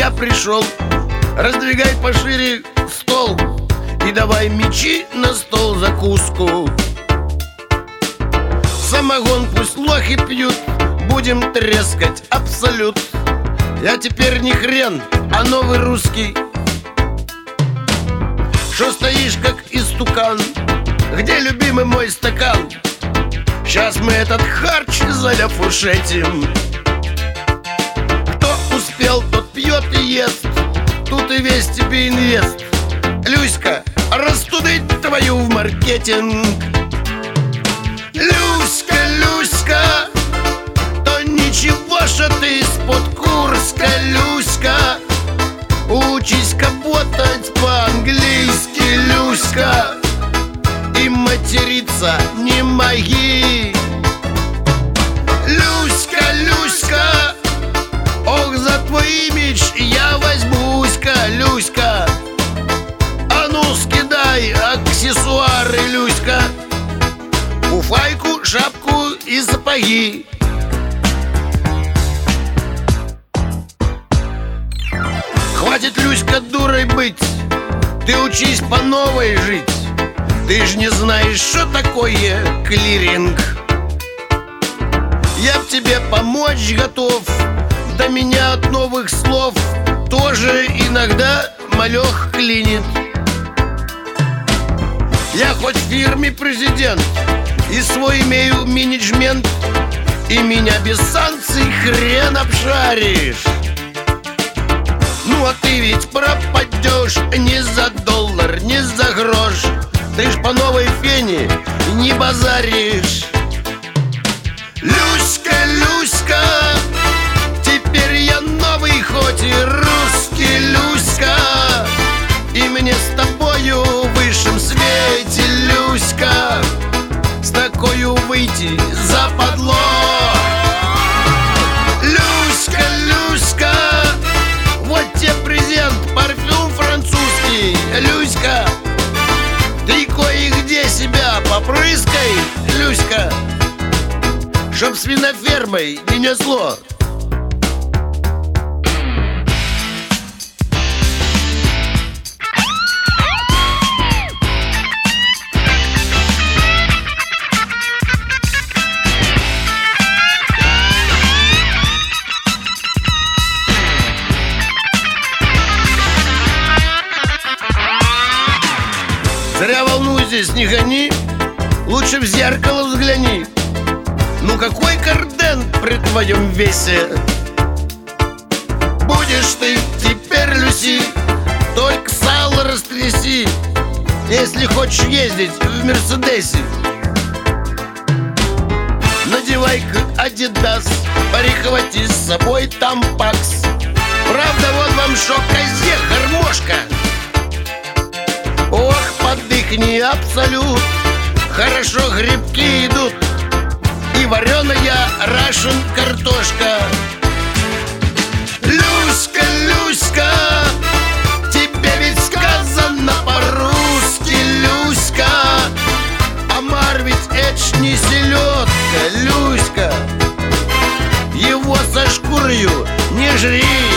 я пришел. Раздвигай пошире стол и давай мечи на стол закуску. Самогон пусть лохи пьют, будем трескать абсолют. Я теперь не хрен, а новый русский. Шо стоишь как истукан? Где любимый мой стакан? Сейчас мы этот харч заляфушетим. Кто успел, тот пьет и ест. Тут и весь тебе инвест. Люська, растудить твою в маркетинг. Люська, Люська, то ничего, что ты из-под Курска. Люська, учись работать по-английски, Люська, и материться не моги. Люська, Люська, ох, за твой имидж я возьмусь-ка, Люська. А ну скидай аксессуары, Люська, фуфайку, шапку и сапоги. Хватит, Люська, дурой быть, ты учись по новой жить. Ты ж не знаешь, что такое клиринг. Я б тебе помочь готов, до меня от новых слов тоже иногда малех клинит. Я хоть в фирме президент и свой имею менеджмент, и меня без санкций хрен обшаришь. Ну а ты ведь пропадешь не за доллар, не за грош. Ты ж по новой фене не базаришь. Люська, Люська, теперь я новый, хоть и русский, Люська, и мне с тобою в высшем свете, Люська, с такою выйти западло. Люська, Люська, вот тебе презент, парфюм французский, Люська, ты кое-где себя попрыскай, Люська, чтоб свинофермой не несло. Зря волну здесь не гони, лучше в зеркало взгляни. Ну какой карден при твоем весе? Будешь ты теперь, Люси, только сало растряси, если хочешь ездить в Мерседесе. Надевай-ка Адидас, прихвати с собой Тампакс. Правда, вот вам шо, козе гармошка. Ох, подыхни абсолют, хорошо грибки идут, и вареная рашен картошка. Люська, Люська, тебе ведь сказано по-русски, Люська, омар ведь эч не селедка, Люська, его со шкурою не жри.